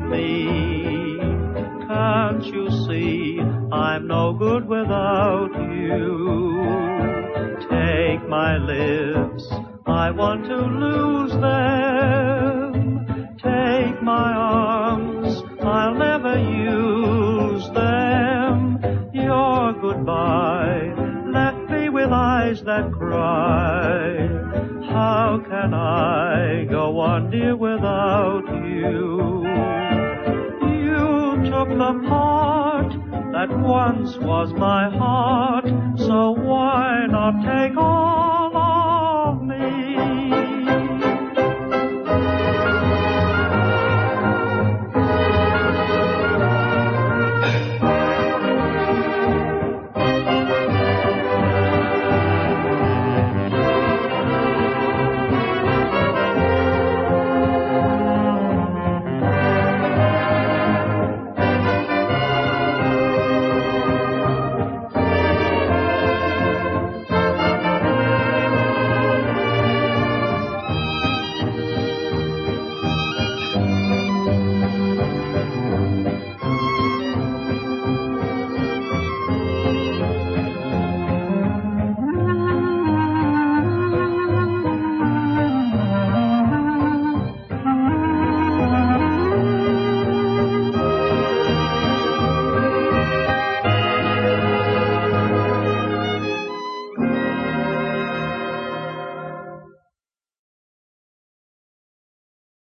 me. Can't you see I'm no good without you? Take my lips, I want to lose them. Take my arms, I'll never use them. Your goodbye left me with eyes that cry. How can I go on, dear, without you? You took the part that once was my heart, so why not take all